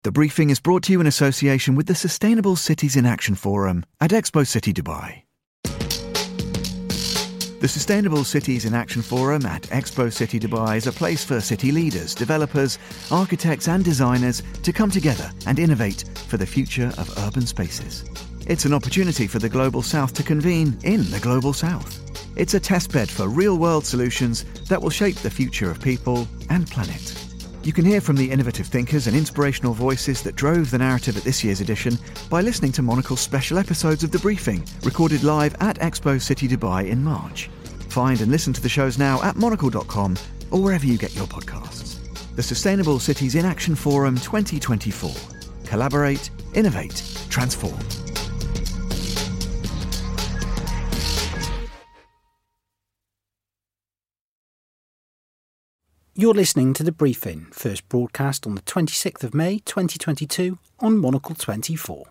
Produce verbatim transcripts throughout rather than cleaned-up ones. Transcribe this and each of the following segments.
The briefing is brought to you in association with the Sustainable Cities in Action Forum at Expo City Dubai. The Sustainable Cities in Action Forum at Expo City Dubai is a place for city leaders, developers, architects and designers to come together and innovate for the future of urban spaces. It's an opportunity for the Global South to convene in the Global South. It's a testbed for real-world solutions that will shape the future of people and planet. You can hear from the innovative thinkers and inspirational voices that drove the narrative at this year's edition by listening to Monocle's special episodes of The Briefing, recorded live at Expo City Dubai in March. Find and listen to the shows now at monocle dot com or wherever you get your podcasts. The Sustainable Cities in Action Forum twenty twenty-four. Collaborate, innovate, transform. You're listening to The Briefing, first broadcast on the twenty-sixth of May twenty twenty-two on Monocle twenty-four.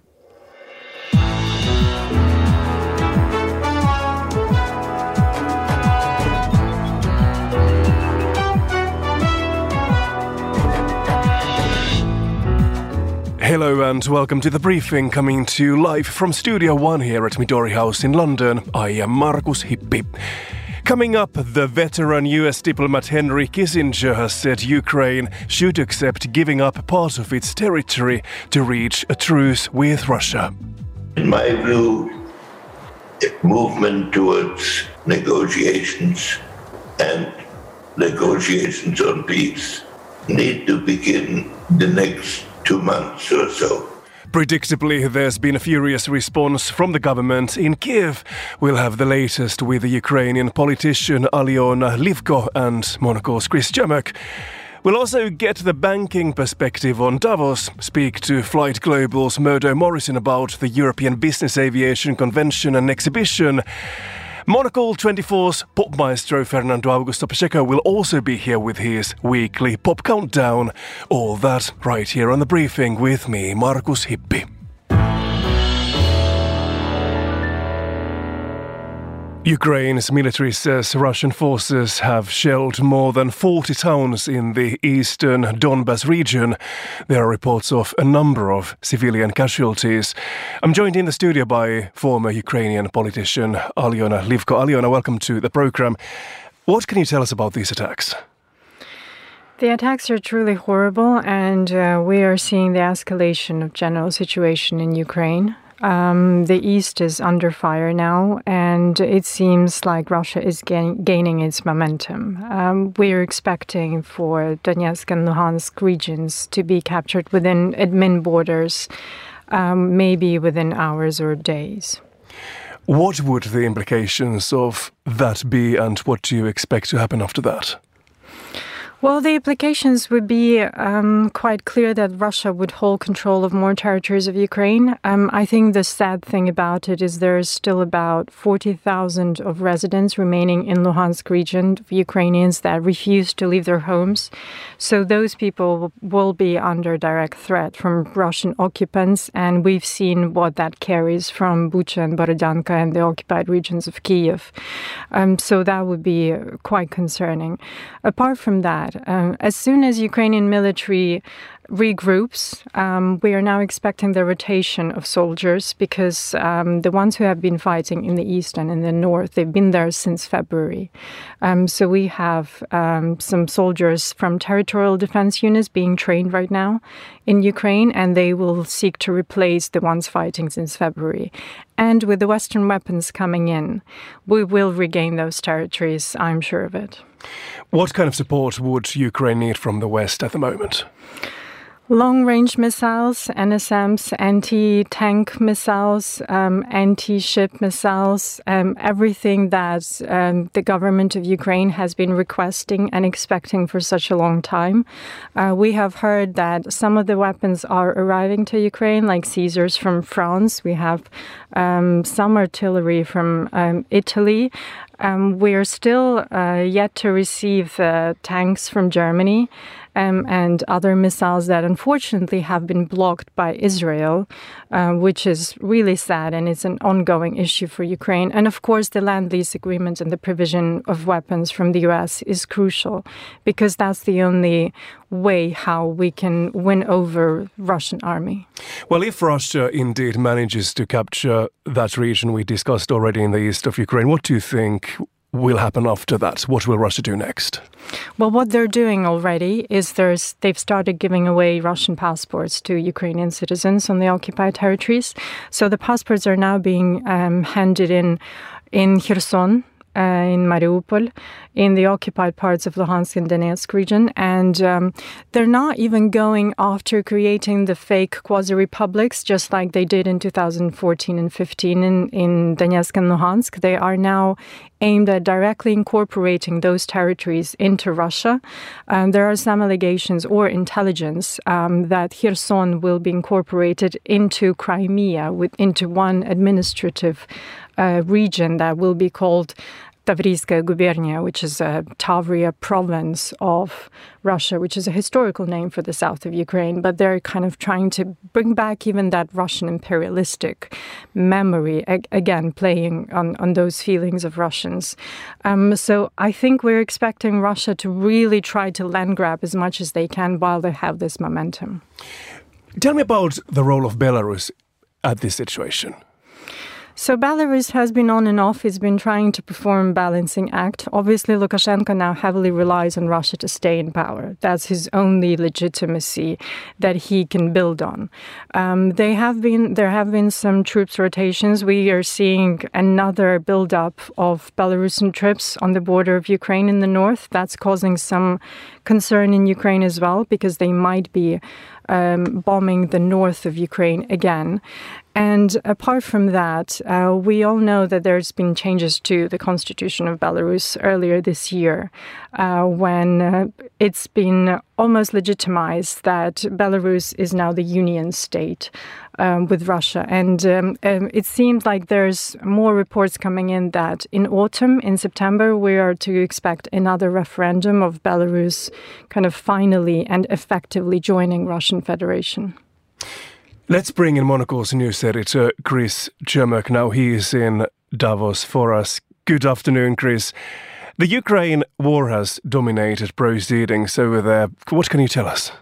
Hello and welcome to The Briefing, coming to you live from Studio One here at Midori House in London. I am Markus Hippi. Coming up, the veteran U S diplomat Henry Kissinger has said Ukraine should accept giving up part of its territory to reach a truce with Russia. In my view, the movement towards negotiations and negotiations on peace need to begin the next two months or so. Predictably, there's been a furious response from the government in Kiev. We'll have the latest with the Ukrainian politician Alyona Livko and Monocle's Chris Jamek. We'll also get the banking perspective on Davos, speak to Flight Global's Murdo Morrison about the European Business Aviation Convention and Exhibition. Monocle twenty-four's pop maestro Fernando Augusto Pacheco will also be here with his weekly pop countdown. All that right here on The Briefing with me, Markus Hippi. Ukraine's military says Russian forces have shelled more than forty towns in the eastern Donbas region. There are reports of a number of civilian casualties. I'm joined in the studio by former Ukrainian politician Alyona Livko. Alyona, welcome to the program. What can you tell us about these attacks? The attacks are truly horrible, and uh, we are seeing the escalation of general situation in Ukraine. Um, the east is under fire now, and it seems like Russia is gain- gaining its momentum. Um, we're expecting for Donetsk and Luhansk regions to be captured within admin borders, um, maybe within hours or days. What would the implications of that be, and what do you expect to happen after that? Well, the implications would be um, quite clear that Russia would hold control of more territories of Ukraine. Um, I think the sad thing about it is there is still about forty thousand of residents remaining in Luhansk region, of Ukrainians that refuse to leave their homes. So those people will be under direct threat from Russian occupants, and we've seen what that carries from Bucha and Borodyanka and the occupied regions of Kyiv. Um, so that would be quite concerning. Apart from that, Um, as soon as Ukrainian military regroups, um, we are now expecting the rotation of soldiers because um, the ones who have been fighting in the east and in the north, they've been there since February. Um, so we have um, some soldiers from territorial defense units being trained right now in Ukraine, and they will seek to replace the ones fighting since February. And with the Western weapons coming in, we will regain those territories, I'm sure of it. What kind of support would Ukraine need from the West at the moment? Long-range missiles, N S Ms, anti-tank missiles, um, anti-ship missiles, um, everything that um, the government of Ukraine has been requesting and expecting for such a long time. Uh, we have heard that some of the weapons are arriving to Ukraine, like Caesars from France. We have um, some artillery from um, Italy. Um, we are still uh, yet to receive uh, tanks from Germany. um, and other missiles that unfortunately have been blocked by Israel, uh, which is really sad, and it's an ongoing issue for Ukraine. And of course, the land lease agreement and the provision of weapons from the U S is crucial, because that's the only way how we can win over Russian army. Well, if Russia indeed manages to capture that region we discussed already in the east of Ukraine, what do you think will happen after that? What will Russia do next? Well, what they're doing already is there's they've started giving away Russian passports to Ukrainian citizens on the occupied territories. So the passports are now being um, handed in in Kherson, Uh, in Mariupol, in the occupied parts of Luhansk and Donetsk region. And um, they're not even going after creating the fake quasi-republics, just like they did in two thousand fourteen and fifteen in, in Donetsk and Luhansk. They are now aimed at directly incorporating those territories into Russia. Um, there are some allegations or intelligence um, that Kherson will be incorporated into Crimea, with, into one administrative uh, region that will be called Tavriskaya Gubernia, which is a Tavria province of Russia, which is a historical name for the south of Ukraine. But they're kind of trying to bring back even that Russian imperialistic memory, ag- again, playing on, on those feelings of Russians. Um, so I think we're expecting Russia to really try to land grab as much as they can while they have this momentum. Tell me about the role of Belarus at this situation. So Belarus has been on and off. It's been trying to perform balancing act. Obviously, Lukashenko now heavily relies on Russia to stay in power. That's his only legitimacy that he can build on. Um, they have been there have been some troops rotations. We are seeing another buildup of Belarusian troops on the border of Ukraine in the north. That's causing some concern in Ukraine as well, because they might be um, bombing the north of Ukraine again. And apart from that, uh, we all know that there's been changes to the constitution of Belarus earlier this year, uh, when uh, it's been almost legitimized that Belarus is now the union state um, with Russia. And um, um, it seems like there's more reports coming in that in autumn, in September, we are to expect another referendum of Belarus kind of finally and effectively joining Russian Federation. Let's bring in Monocle's news editor, Chris Cermak. Now he is in Davos for us. Good afternoon, Chris. The Ukraine war has dominated proceedings over there. What can you tell us?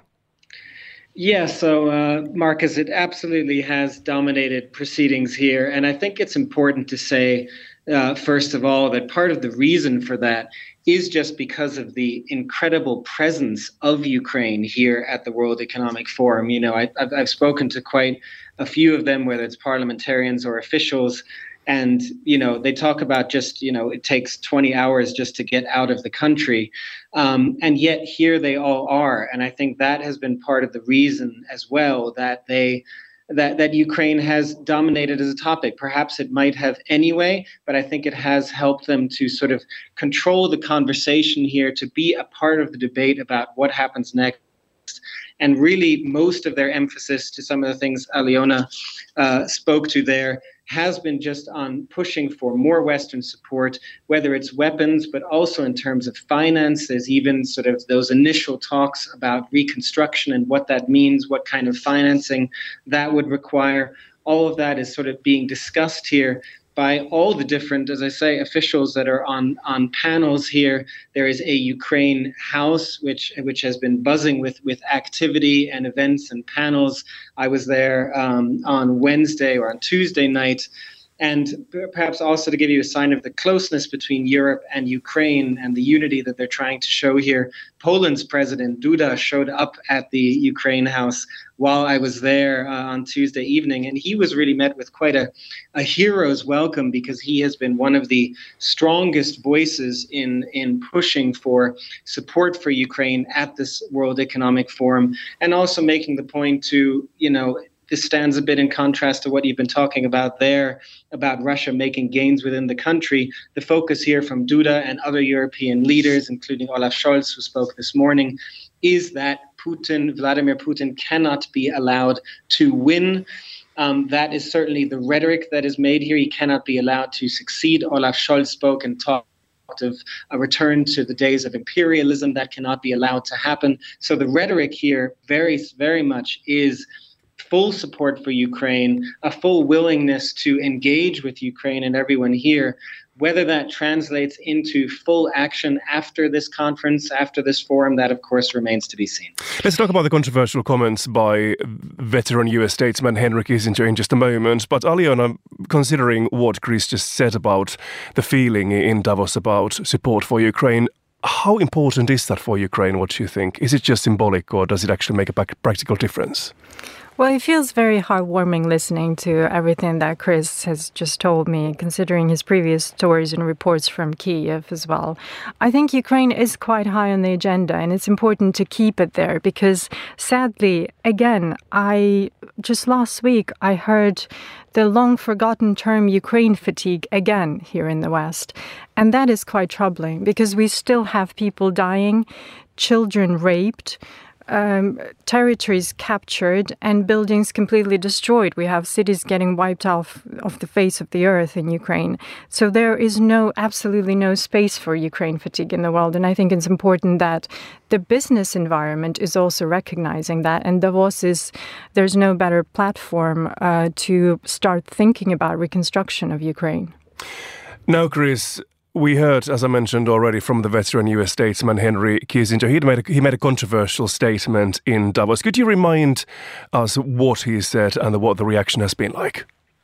Yeah, so uh, Marcus, it absolutely has dominated proceedings here. And I think it's important to say, uh, first of all, that part of the reason for that is just because of the incredible presence of Ukraine here at the World Economic Forum. You know, I, I've, I've spoken to quite a few of them, whether it's parliamentarians or officials, and, you know, they talk about just, you know, it takes twenty hours just to get out of the country. Um, and yet here they all are. And I think that has been part of the reason as well that they that that Ukraine has dominated as a topic. Perhaps it might have anyway, but I think it has helped them to sort of control the conversation here, to be a part of the debate about what happens next. And really, most of their emphasis, to some of the things Aliona uh, spoke to there, has been just on pushing for more Western support, whether it's weapons, but also in terms of finance. There's even sort of those initial talks about reconstruction and what that means, what kind of financing that would require. All of that is sort of being discussed here by all the different, as I say, officials that are on, on panels here. There is a Ukraine House, which which has been buzzing with, with activity and events and panels. I was there um, on Wednesday or on Tuesday night. And perhaps also to give you a sign of the closeness between Europe and Ukraine and the unity that they're trying to show here, Poland's president, Duda, showed up at the Ukraine House while I was there uh, on Tuesday evening. And he was really met with quite a, a hero's welcome, because he has been one of the strongest voices in, in pushing for support for Ukraine at this World Economic Forum, and also making the point to, you know, this stands a bit in contrast to what you've been talking about there, about Russia making gains within the country. The focus here from Duda and other European leaders, including Olaf Scholz, who spoke this morning, is that Putin, Vladimir Putin, cannot be allowed to win. Um, that is certainly the rhetoric that is made here. He cannot be allowed to succeed. Olaf Scholz spoke and talked of a return to the days of imperialism that cannot be allowed to happen. So the rhetoric here very, very much is full support for Ukraine, a full willingness to engage with Ukraine and everyone here. Whether that translates into full action after this conference, after this forum, that of course remains to be seen. Let's talk about the controversial comments by veteran U S statesman Henry Kissinger in just a moment. But Aliona, considering what Chris just said about the feeling in Davos about support for Ukraine, how important is that for Ukraine, what do you think? Is it just symbolic or does it actually make a practical difference? Well, it feels very heartwarming listening to everything that Chris has just told me, considering his previous stories and reports from Kyiv as well. I think Ukraine is quite high on the agenda, and it's important to keep it there because, sadly, again, I just last week I heard the long-forgotten term Ukraine fatigue again here in the West. And that is quite troubling because we still have people dying, children raped, Um, territories captured and buildings completely destroyed. We have cities getting wiped off of the face of the earth in Ukraine. So there is no, absolutely no space for Ukraine fatigue in the world. And I think it's important that the business environment is also recognizing that. And Davos is, there's no better platform uh, to start thinking about reconstruction of Ukraine. Now, Chris, we heard, as I mentioned already, from the veteran U S statesman Henry Kissinger. He made a, he made a controversial statement in Davos. Could you remind us what he said and what the reaction has been like?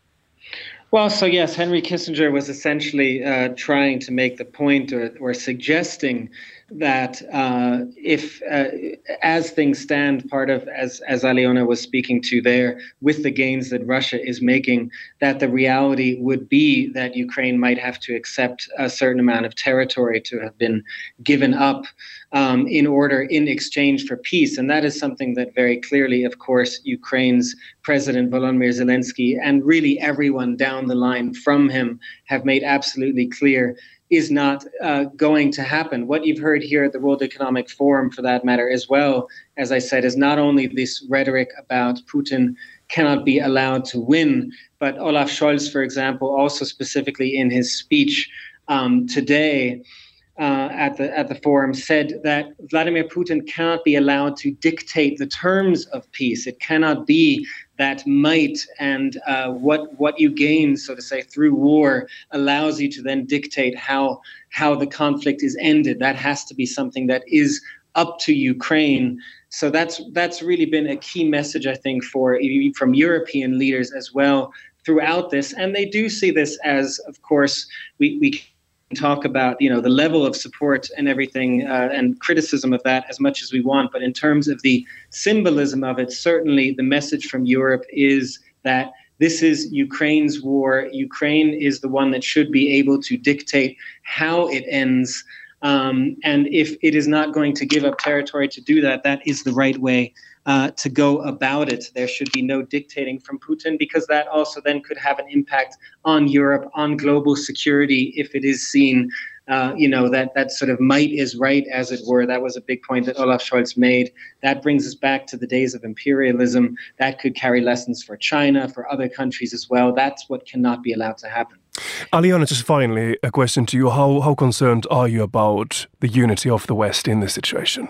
Well, so yes, Henry Kissinger was essentially uh, trying to make the point or, or suggesting that uh, if, uh, as things stand, part of, as, as Aliona was speaking to there, with the gains that Russia is making, that the reality would be that Ukraine might have to accept a certain amount of territory to have been given up um, in order, in exchange for peace. And that is something that very clearly, of course, Ukraine's President Volodymyr Zelensky and really everyone down the line from him have made absolutely clear is not uh, going to happen. What you've heard here at the World Economic Forum, for that matter, as well, as I said, is not only this rhetoric about Putin cannot be allowed to win, but Olaf Scholz, for example, also specifically in his speech um, today uh, at the at the forum, said that Vladimir Putin cannot be allowed to dictate the terms of peace. It cannot be that might and uh, what what you gain, so to say, through war allows you to then dictate how how the conflict is ended. That has to be something that is up to Ukraine. So that's that's really been a key message, I think, for from European leaders as well throughout this. And they do see this as, of course, we we talk about, you know, the level of support and everything uh, and criticism of that as much as we want. But in terms of the symbolism of it, certainly the message from Europe is that this is Ukraine's war. Ukraine is the one that should be able to dictate how it ends. Um, and if it is not going to give up territory to do that, that is the right way uh, to go about it. There should be no dictating from Putin, because that also then could have an impact on Europe, on global security, if it is seen, uh, you know, that that sort of might is right, as it were. That was a big point that Olaf Scholz made. That brings us back to the days of imperialism. That could carry lessons for China, for other countries as well. That's what cannot be allowed to happen. Aliona, just finally, a question to you. How, how concerned are you about the unity of the West in this situation?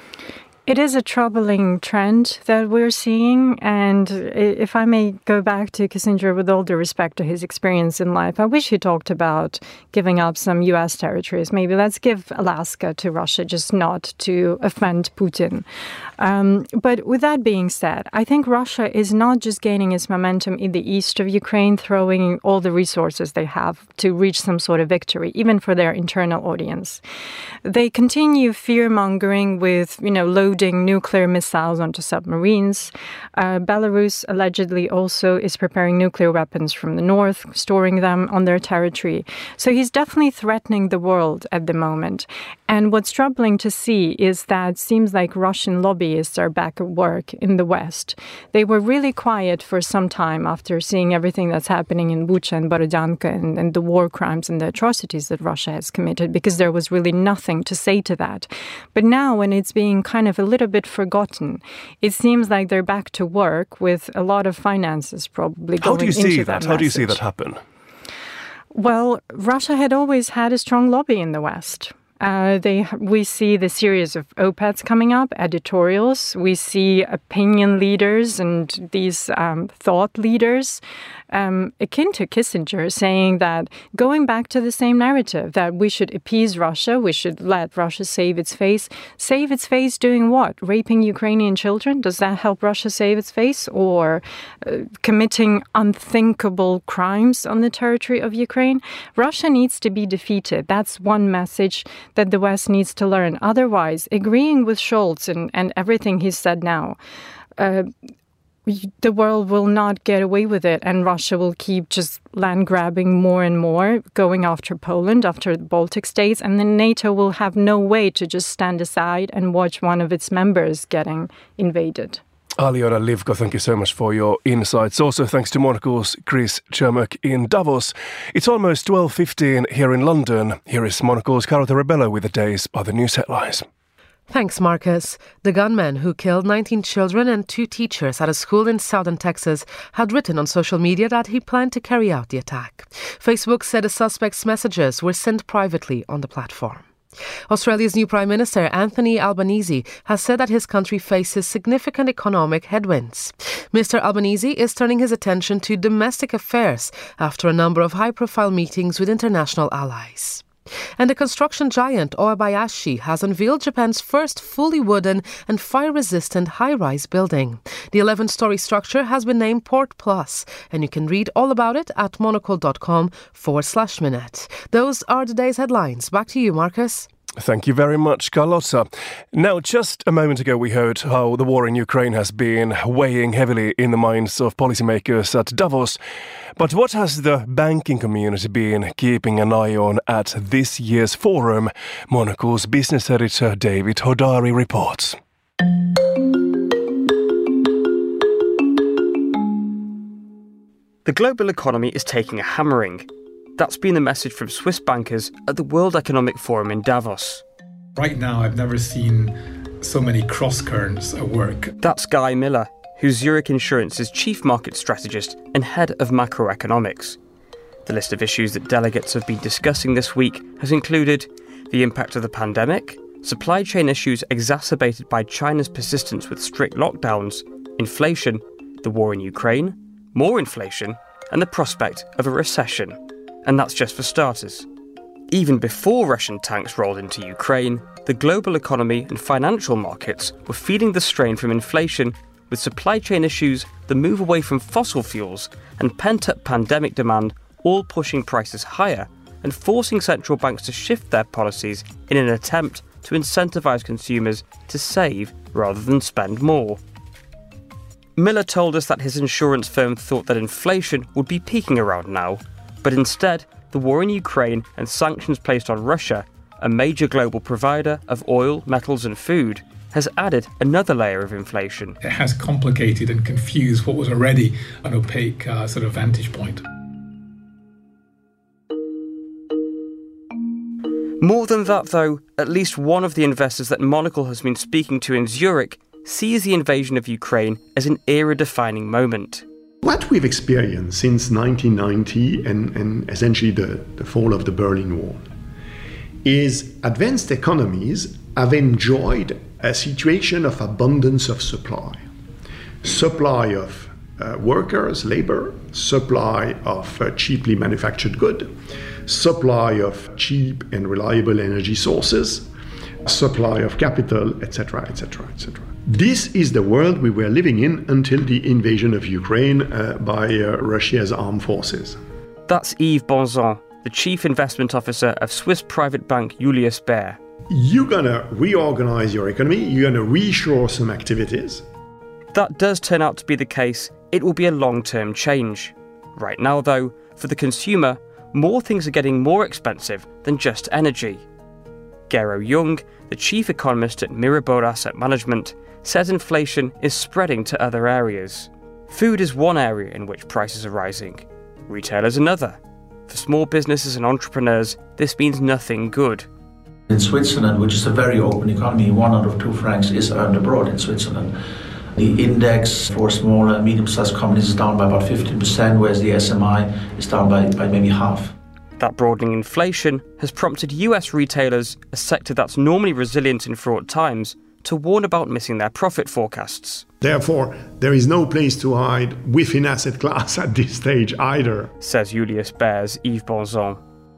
It is a troubling trend that we're seeing. And if I may go back to Kissinger, with all due respect to his experience in life, I wish he talked about giving up some U S territories. Maybe let's give Alaska to Russia, just not to offend Putin. Um, but with that being said, I think Russia is not just gaining its momentum in the east of Ukraine, throwing all the resources they have to reach some sort of victory, even for their internal audience. They continue fear-mongering with, you know, loading nuclear missiles onto submarines. Uh, Belarus allegedly also is preparing nuclear weapons from the north, storing them on their territory. So he's definitely threatening the world at the moment. And what's troubling to see is that it seems like Russian lobbyists are back at work in the West. They were really quiet for some time after seeing everything that's happening in Bucha and Borodyanka and, and the war crimes and the atrocities that Russia has committed, because there was really nothing to say to that. But now, when it's being kind of a little bit forgotten, it seems like they're back to work with a lot of finances probably going into that. How do you see that? How do you see that happen? Well, Russia had always had a strong lobby in the West. Uh, they, we see the series of op-eds coming up, editorials. We see opinion leaders and these um, thought leaders, um, akin to Kissinger, saying that going back to the same narrative, that we should appease Russia, we should let Russia save its face. Save its face doing what? Raping Ukrainian children? Does that help Russia save its face? Or uh, committing unthinkable crimes on the territory of Ukraine? Russia needs to be defeated. That's one message that the West needs to learn. Otherwise, agreeing with Scholz and, and everything he's said now, uh, the world will not get away with it, and Russia will keep just land grabbing more and more, going after Poland, after the Baltic states, and then NATO will have no way to just stand aside and watch one of its members getting invaded. Alyona Livko, thank you so much for your insights. Also, thanks to Monocle's Chris Cermak in Davos. It's almost twelve fifteen here in London. Here is Monocle's Carlo Tarabella with the day's other news headlines. Thanks, Marcus. The gunman who killed nineteen children and two teachers at a school in southern Texas had written on social media that he planned to carry out the attack. Facebook said the suspect's messages were sent privately on the platform. Australia's new Prime Minister, Anthony Albanese, has said that his country faces significant economic headwinds. Mister Albanese is turning his attention to domestic affairs after a number of high-profile meetings with international allies. And the construction giant Owabayashi has unveiled Japan's first fully wooden and fire-resistant high-rise building. The eleven-story structure has been named Port Plus, and you can read all about it at monocle.com forward slash minute. Those are today's headlines. Back to you, Marcus. Thank you very much, Carlotta. Now, just a moment ago we heard how the war in Ukraine has been weighing heavily in the minds of policymakers at Davos. But what has the banking community been keeping an eye on at this year's forum? Monocle's business editor David Hodari reports. The global economy is taking a hammering. That's been the message from Swiss bankers at the World Economic Forum in Davos. Right now, I've never seen so many cross-currents at work. That's Guy Miller, who's Zurich Insurance's chief market strategist and head of macroeconomics. The list of issues that delegates have been discussing this week has included the impact of the pandemic, supply chain issues exacerbated by China's persistence with strict lockdowns, inflation, the war in Ukraine, more inflation, and the prospect of a recession. And that's just for starters. Even before Russian tanks rolled into Ukraine, the global economy and financial markets were feeling the strain from inflation, with supply chain issues, the move away from fossil fuels, and pent-up pandemic demand all pushing prices higher and forcing central banks to shift their policies in an attempt to incentivise consumers to save rather than spend more. Miller told us that his insurance firm thought that inflation would be peaking around now, but instead, the war in Ukraine and sanctions placed on Russia, a major global provider of oil, metals and food, has added another layer of inflation. It has complicated and confused what was already an opaque uh, sort of vantage point. More than that, though, at least one of the investors that Monocle has been speaking to in Zurich sees the invasion of Ukraine as an era-defining moment. What we've experienced since nineteen ninety and, and essentially the, the fall of the Berlin Wall is advanced economies have enjoyed a situation of abundance of supply. Supply of uh, workers, labor, supply of uh, cheaply manufactured goods, supply of cheap and reliable energy sources, supply of capital, et cetera, et cetera, et cetera. This is the world we were living in until the invasion of Ukraine uh, by uh, Russia's armed forces. That's Yves Bonzon, the chief investment officer of Swiss private bank Julius Baer. You're going to reorganize your economy, you're going to reshore some activities. That does turn out to be the case. It will be a long-term change. Right now, though, for the consumer, more things are getting more expensive than just energy. Gero Jung, the chief economist at Mirabaud Asset Management, says inflation is spreading to other areas. Food is one area in which prices are rising. Retail is another. For small businesses and entrepreneurs, this means nothing good. In Switzerland, which is a very open economy, one out of two francs is earned abroad in Switzerland. The index for small and medium-sized companies is down by about fifteen percent, whereas the S M I is down by, by maybe half. That broadening inflation has prompted U S retailers, a sector that's normally resilient in fraught times, to warn about missing their profit forecasts. Therefore, there is no place to hide within asset class at this stage either, says Julius Baer's Yves Bonzon.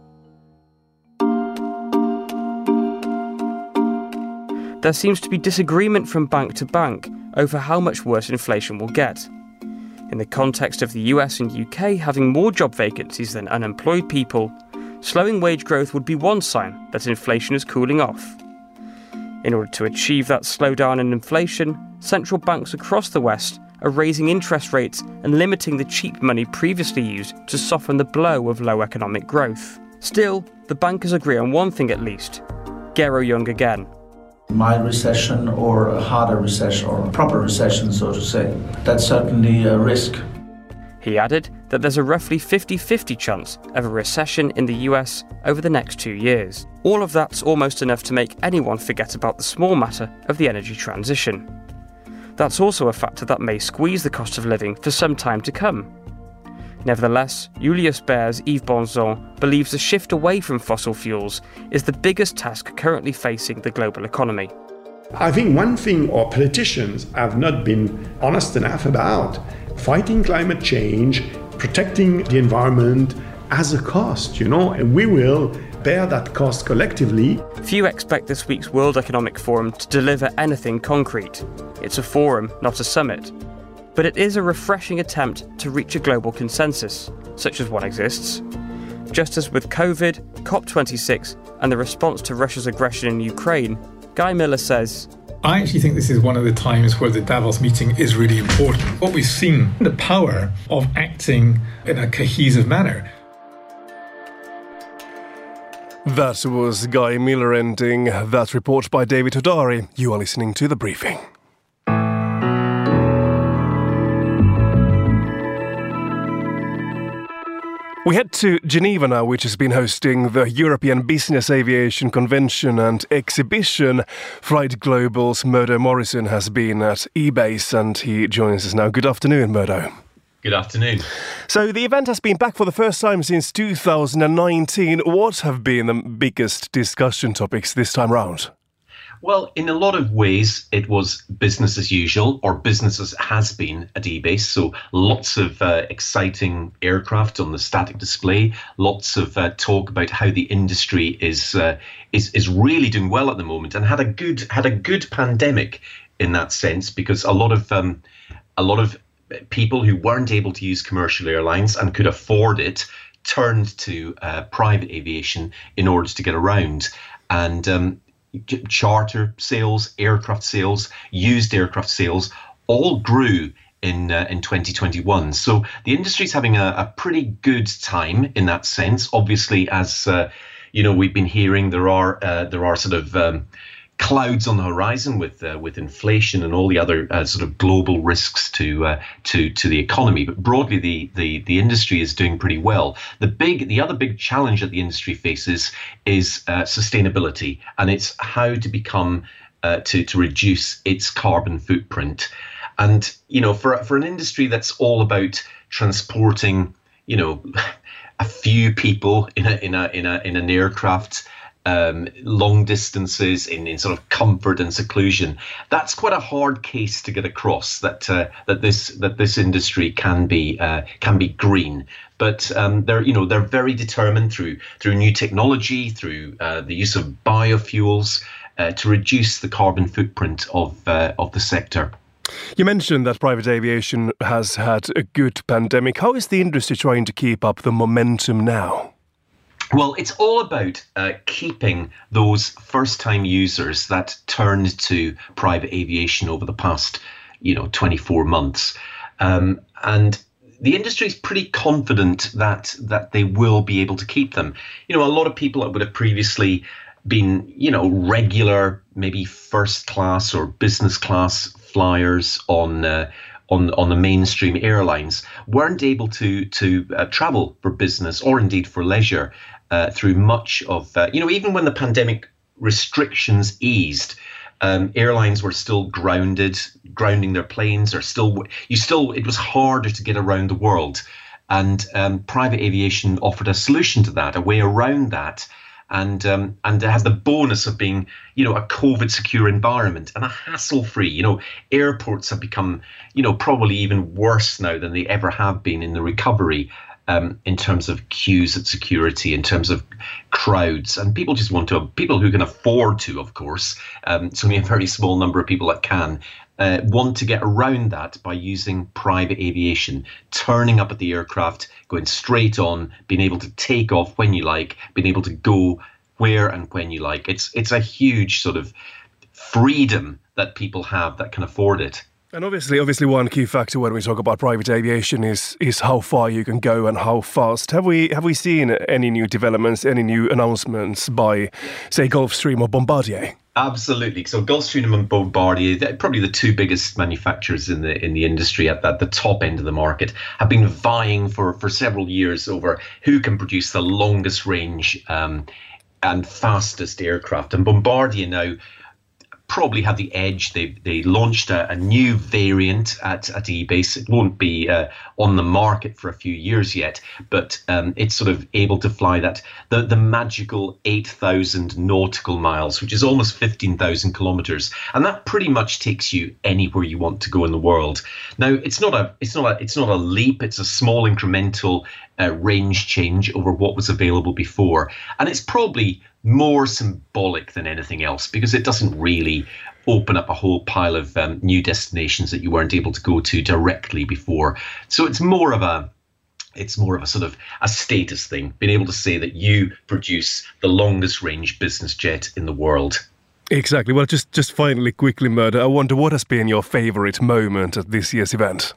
There seems to be disagreement from bank to bank over how much worse inflation will get. In the context of the U S and U K having more job vacancies than unemployed people, slowing wage growth would be one sign that inflation is cooling off. In order to achieve that slowdown in inflation, central banks across the West are raising interest rates and limiting the cheap money previously used to soften the blow of low economic growth. Still, the bankers agree on one thing at least: Gero Young again. Mild recession or a harder recession or a proper recession, so to say. That's certainly a risk. He added that there's a roughly fifty-fifty chance of a recession in the U S over the next two years. All of that's almost enough to make anyone forget about the small matter of the energy transition. That's also a factor that may squeeze the cost of living for some time to come. Nevertheless, Julius Baer's Yves Bonzon believes the shift away from fossil fuels is the biggest task currently facing the global economy. I think one thing our politicians have not been honest enough about: fighting climate change, protecting the environment as a cost, you know, and we will bear that cost collectively. Few expect this week's World Economic Forum to deliver anything concrete. It's a forum, not a summit. But it is a refreshing attempt to reach a global consensus, such as one exists. Just as with COVID, COP twenty-six, and the response to Russia's aggression in Ukraine, Guy Miller says, I actually think this is one of the times where the Davos meeting is really important. What we've seen, the power of acting in a cohesive manner. That was Guy Miller ending that report by David Hodari. You are listening to The Briefing. We head to Geneva now, which has been hosting the European Business Aviation Convention and Exhibition. Flight Global's Murdo Morrison has been at eBase and he joins us now. Good afternoon, Murdo. Good afternoon. So the event has been back for the first time since two thousand nineteen. What have been the biggest discussion topics this time round? Well, in a lot of ways, it was business as usual, or business as has been at eBase. So lots of uh, exciting aircraft on the static display, lots of uh, talk about how the industry is uh, is is really doing well at the moment, and had a good had a good pandemic in that sense, because a lot of um, a lot of people who weren't able to use commercial airlines and could afford it turned to uh, private aviation in order to get around. And um, charter sales, aircraft sales, used aircraft sales all grew in uh, in twenty twenty-one. So the industry's having a, a pretty good time in that sense. Obviously, as uh, you know, we've been hearing, there are uh, there are sort of um, clouds on the horizon with uh, with inflation and all the other uh, sort of global risks to uh, to to the economy. But broadly, the the the industry is doing pretty well. The big the other big challenge that the industry faces is uh, sustainability, and it's how to become uh, to to reduce its carbon footprint. And you know, for for an industry that's all about transporting, you know, a few people in a in a in a in an aircraft, Um, long distances in, in sort of comfort and seclusion, that's quite a hard case to get across. That uh, that this that this industry can be uh, can be green, but um, they're you know they're very determined through through new technology, through uh, the use of biofuels uh, to reduce the carbon footprint of uh, of the sector. You mentioned that private aviation has had a good pandemic. How is the industry trying to keep up the momentum now? Well, it's all about uh, keeping those first-time users that turned to private aviation over the past, you know, twenty-four months. Um, and the industry is pretty confident that that they will be able to keep them. You know, a lot of people that would have previously been, you know, regular, maybe first-class or business class flyers on uh, on on the mainstream airlines weren't able to to uh, travel for business or indeed for leisure uh, through much of uh, you know even when the pandemic restrictions eased, um, airlines were still grounded, grounding their planes, or still you still it was harder to get around the world. And um, private aviation offered a solution to that, a way around that. And um, and it has the bonus of being, you know, a COVID-secure environment and a hassle-free. You know, airports have become, you know, probably even worse now than they ever have been in the recovery um, in terms of queues at security, in terms of crowds. And people just want to, people who can afford to, of course, um, it's only a very small number of people that can, uh, want to get around that by using private aviation, turning up at the aircraft, going straight on, being able to take off when you like, being able to go where and when you like. It's it's a huge sort of freedom that people have that can afford it. And obviously, obviously, one key factor when we talk about private aviation is is how far you can go and how fast. Have we have we seen any new developments, any new announcements by, say, Gulfstream or Bombardier? Absolutely. So Gulfstream and Bombardier, they're probably the two biggest manufacturers in the in the industry at, at the top end of the market, have been vying for, for several years over who can produce the longest range um, and fastest aircraft. And Bombardier now probably have the edge. They they launched a, a new variant at, at E-Base. It won't be uh, on the market for a few years yet, but um, it's sort of able to fly that, the, the magical eight thousand nautical miles, which is almost fifteen thousand kilometers. And that pretty much takes you anywhere you want to go in the world. Now, it's not a, it's not a, it's not a leap. It's a small incremental uh, range change over what was available before. And it's probably more symbolic than anything else, because it doesn't really open up a whole pile of um, new destinations that you weren't able to go to directly before. So it's more of a it's more of a sort of a status thing, being able to say that you produce the longest range business jet in the world. Exactly. Well, just just finally, quickly, Murdo, I wonder what has been your favourite moment at this year's event?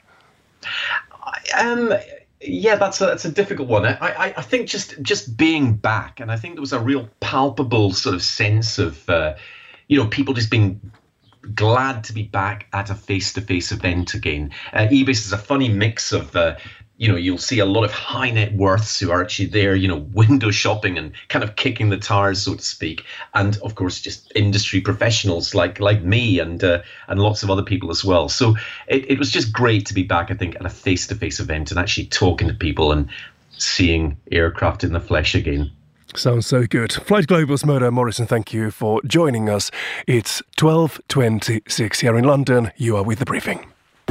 Um. Yeah, that's a, that's a difficult one. I, I, I think just just being back, and I think there was a real palpable sort of sense of, uh, you know, people just being glad to be back at a face-to-face event again. Uh, E-Base is a funny mix of, uh, you know, you'll see a lot of high net worths who are actually there, you know, window shopping and kind of kicking the tires, so to speak. And of course, just industry professionals like like me and uh, and lots of other people as well. So it, it was just great to be back, I think, at a face-to-face event and actually talking to people and seeing aircraft in the flesh again. Sounds so good. Flight Global's Murdo Morrison, thank you for joining us. It's twelve twenty-six here in London. You are with The Briefing.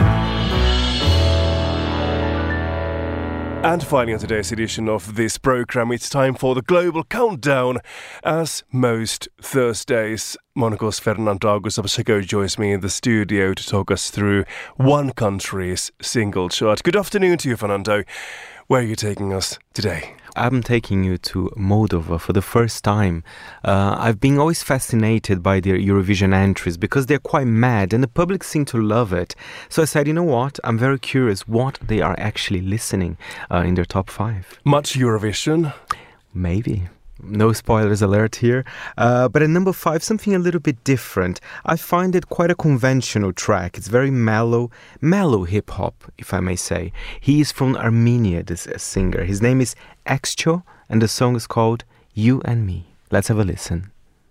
And finally, on today's edition of this programme, it's time for the Global Countdown. As most Thursdays, Monaco's Fernando Augusto Pacheco joins me in the studio to talk us through one country's single chart. Good afternoon to you, Fernando. Where are you taking us today? I'm taking you to Moldova for the first time. Uh, I've been always fascinated by their Eurovision entries because they're quite mad and the public seem to love it. So I said, you know what? I'm very curious what they are actually listening uh, in their top five. Much Eurovision? Maybe. No spoilers alert here. Uh, but at number five, something a little bit different. I find it quite a conventional track. It's very mellow, mellow hip-hop, if I may say. He is from Armenia, this uh, singer. His name is Excho, and the song is called You and Me. Let's have a listen.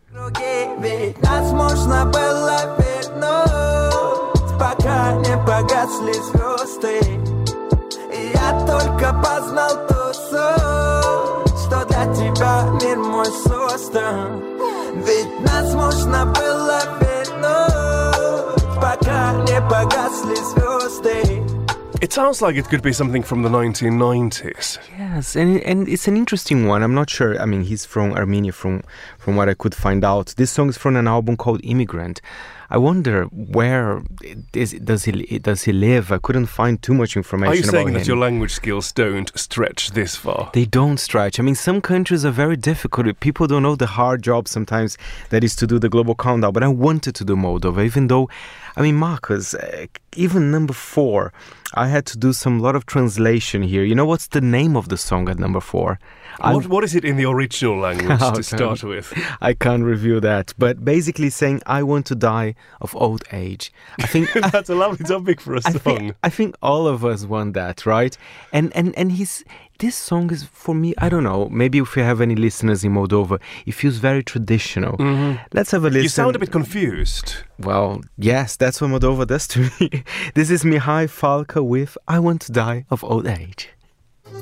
Для тебя мир мой создан. Ведь нас можно было вернуть, пока не погасли звезды. It sounds like it could be something from the nineteen nineties. Yes, and and it's an interesting one. I'm not sure. I mean, he's from Armenia, from from what I could find out. This song is from an album called Immigrant. I wonder where is, does he does he live? I couldn't find too much information about him. Are you saying that your language skills don't stretch this far? They don't stretch. I mean, some countries are very difficult. People don't know the hard job sometimes that is to do the Global Countdown. But I wanted to do Moldova, even though, I mean, Marcus, uh, even number four, I had to do some lot of translation here. You know what's the name of the song at number four? What, what is it in the original language to start with? I can't review that. But basically saying, I want to die of old age. I think that's a lovely topic for a song. I think, I think all of us want that, right? And and and he's this song is, for me, I don't know, maybe if you have any listeners in Moldova, it feels very traditional. Mm-hmm. Let's have a listen. You sound a bit confused. Well, yes, that's what Moldova does to me. This is Mihai Falka with I Want to Die of Old Age.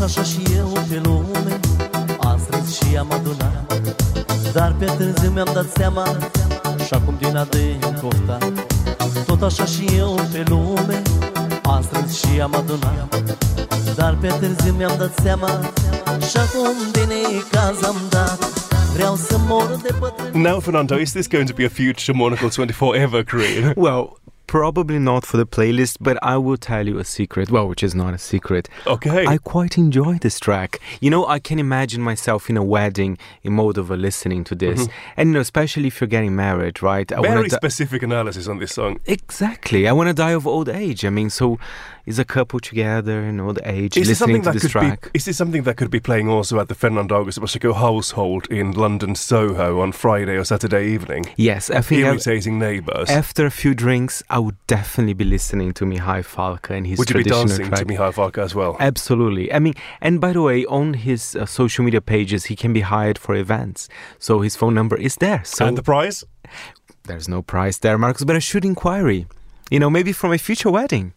așa și eu pe lume, am strâns și am adunat, dar pe târziu mi-am dat seama, și acum din adânc oftat. Tot așa și eu pe lume, am strâns și am adunat, dar pe târziu mi-am dat seama, și acum din ecaz am dat. Vreau să mor de bătrâni. Now, Fernando, is this going to be a future Monocle twenty-four evergreen? Well, probably not for the playlist, but I will tell you a secret, well, which is not a secret. Okay. I quite enjoy this track. You know, I can imagine myself in a wedding in Moldova listening to this. Mm-hmm. And, you know, especially if you're getting married, right? I Very wanna di- specific analysis on this song. Exactly. I want to die of old age. I mean, so is a couple together in old age is listening to that this could track. Be, is this something that could be playing also at the Fernando August Pacheco household in London Soho on Friday or Saturday evening? Yes, I think irritating neighbours. After a few drinks, I would definitely be listening to Mihai Falka and his would traditional Would you be dancing track. to Mihai Falka as well? Absolutely. I mean, and by the way, on his uh, social media pages, he can be hired for events. So his phone number is there. So and the price? There's no price there, Marcus, but I should inquiry. You know, maybe from a future wedding.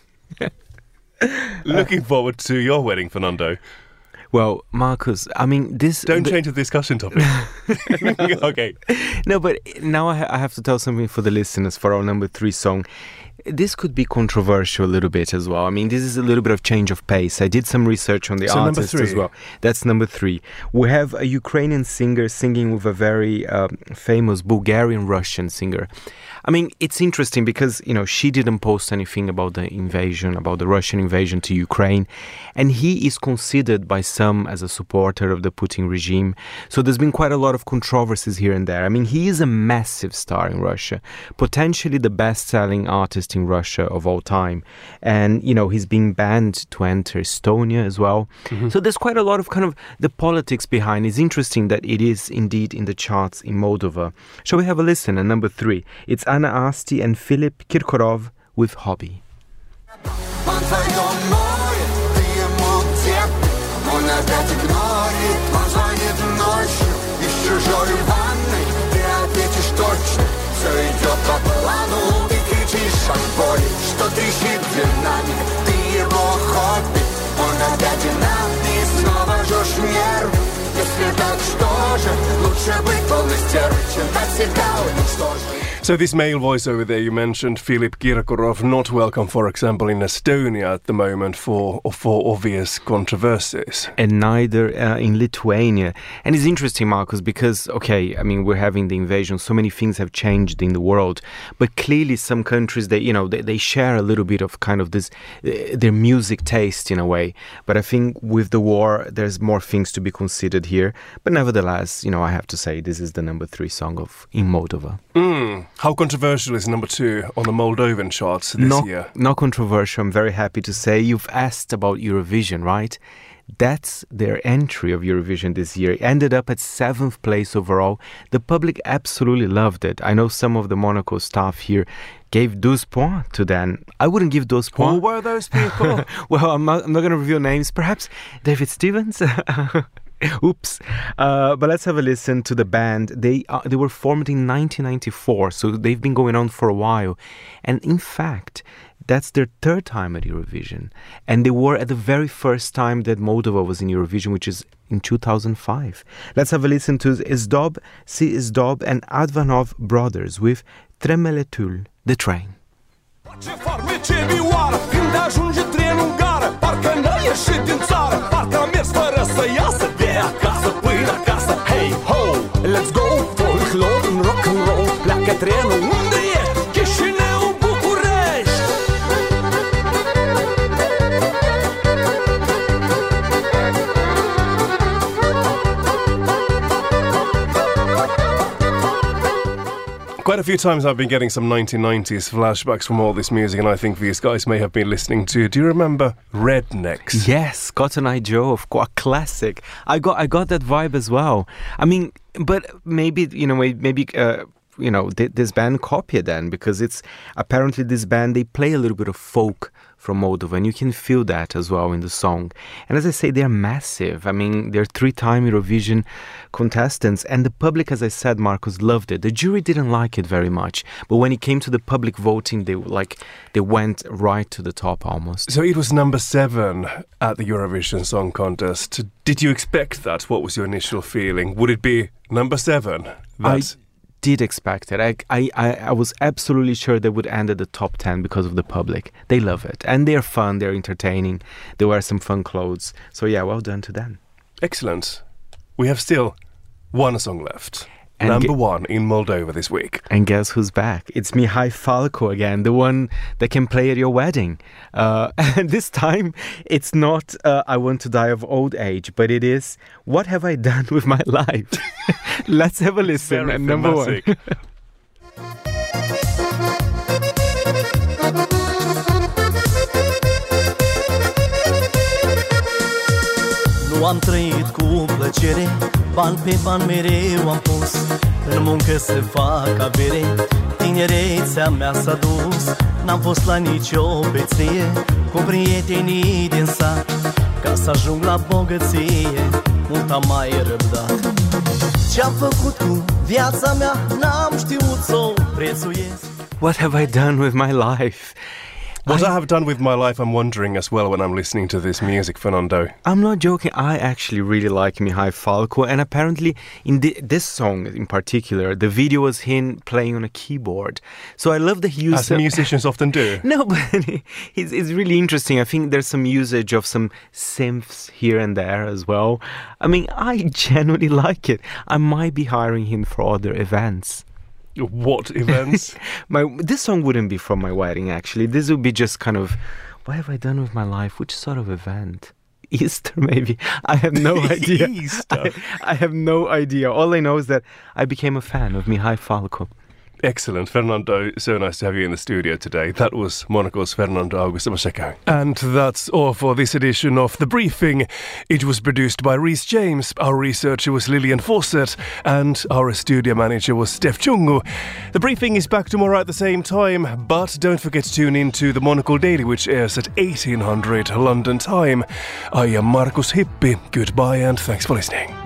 Looking forward to your wedding, Fernando. Well, Marcus, I mean, this... Don't the, change the discussion topic. Okay. No, but now I, ha- I have to tell something for the listeners for our number three song. This could be controversial a little bit as well. I mean, this is a little bit of change of pace. I did some research on the so artist as well. That's number three. We have a Ukrainian singer singing with a very um, famous Bulgarian-Russian singer. I mean, it's interesting because, you know, she didn't post anything about the invasion, about the Russian invasion to Ukraine. And he is considered by some as a supporter of the Putin regime. So there's been quite a lot of controversies here and there. I mean, he is a massive star in Russia, potentially the best-selling artist in Russia of all time. And, you know, he's being banned to enter Estonia as well. Mm-hmm. So there's quite a lot of kind of the politics behind. It's interesting that it is indeed in the charts in Moldova. Shall we have a listen at number three? It's Anna Asti and Philip Kirkorov with Hobby. So this male voice over there, you mentioned Philip Kirkorov, not welcome, for example, in Estonia at the moment for for obvious controversies. And neither uh, in Lithuania. And it's interesting, Marcus, because, okay, I mean, we're having the invasion, so many things have changed in the world, but clearly some countries, they, you know, they, they share a little bit of kind of this, uh, their music taste in a way. But I think with the war, there's more things to be considered here. But nevertheless, you know, I have to say this is the number three song of in Moldova. Mm. How controversial is number two on the Moldovan charts this not, year? Not controversial, I'm very happy to say. You've asked about Eurovision, right? That's their entry of Eurovision this year. It ended up at seventh place overall. The public absolutely loved it. I know some of the Monaco staff here gave douze points to them. I wouldn't give douze points. Who were those people? Well, I'm not, I'm not going to reveal names. Perhaps David Stevens? Oops. Uh, but let's have a listen to the band. They uh, they were formed in nineteen ninety-four, so they've been going on for a while. And in fact, that's their third time at Eurovision. And they were at the very first time that Moldova was in Eurovision, which is in two thousand five. Let's have a listen to Izdob, Si Izdob and Advanov Brothers with Tremeletul, The Train. Ce farme, ce vioară, când ajunge trenul în gară, parcă n-a ieșit din țară, parcă a mers fără să iasă de acasă până acasă. Hey ho, let's go, folklor în rock and roll, pleacă trenul unde e? Chișinău, București. Quite a few times I've been getting some nineteen nineties flashbacks from all this music, and I think these guys may have been listening to. Do you remember Rednecks? Yes, Cotton Eye Joe, of course, a classic. I got I got that vibe as well. I mean, but maybe, you know, maybe uh, you know, did this band copy it then? Because it's apparently this band, they play a little bit of folk from Moldova, and you can feel that as well in the song. And as I say, they're massive. I mean, they're three-time Eurovision contestants, and the public, as I said, Marcus, loved it. The jury didn't like it very much, but when it came to the public voting, they like they went right to the top almost. So it was number seven at the Eurovision Song Contest. Did you expect that? What was your initial feeling? Would it be number seven? That's... I did expect it. I, I, I was absolutely sure they would end at the top ten because of the public. They love it. And they're fun, they're entertaining. They wear some fun clothes. So yeah, well done to them. Excellent. We have still one song left. And Number ge- one in Moldova this week. And guess who's back? It's Mihai Falco again, the one that can play at your wedding. Uh, and this time, it's not uh, I Want to Die of Old Age, but it is What Have I Done With My Life? Let's have a listen at number one. Nu am trăit cu plăcere, ban pe ban mereu am pus, în muncă să fac avere, tinerețea mea s-a dus, n-am fost la nicio beție, cu prietenii din sat, ca să ajung la bogăție, mult am mai răbdat. Ce-am făcut cu viața mea, n-am știut să o prețuiesc. What have I done with my life? What I, I have done with my life, I'm wondering as well when I'm listening to this music, Fernando. I'm not joking. I actually really like Mihai Falco, and apparently in the, this song in particular, the video was him playing on a keyboard. So I love that he used... As musicians often do. No, but it's, it's really interesting. I think there's some usage of some synths here and there as well. I mean, I genuinely like it. I might be hiring him for other events. What events? my This song wouldn't be from my wedding, actually. This would be just kind of, what have I done with my life? Which sort of event? Easter, maybe? I have no idea. Easter? I, I have no idea. All I know is that I became a fan of Mihai Falco. Excellent. Fernando, so nice to have you in the studio today. That was Monaco's Fernando Augusto Macheco. And that's all for this edition of The Briefing. It was produced by Rhys James, our researcher was Lillian Fawcett, and our studio manager was Steph Chungu. The Briefing is back tomorrow at the same time, but don't forget to tune in to the Monocle Daily, which airs at eighteen hundred London time. I am Markus Hippi. Goodbye and thanks for listening.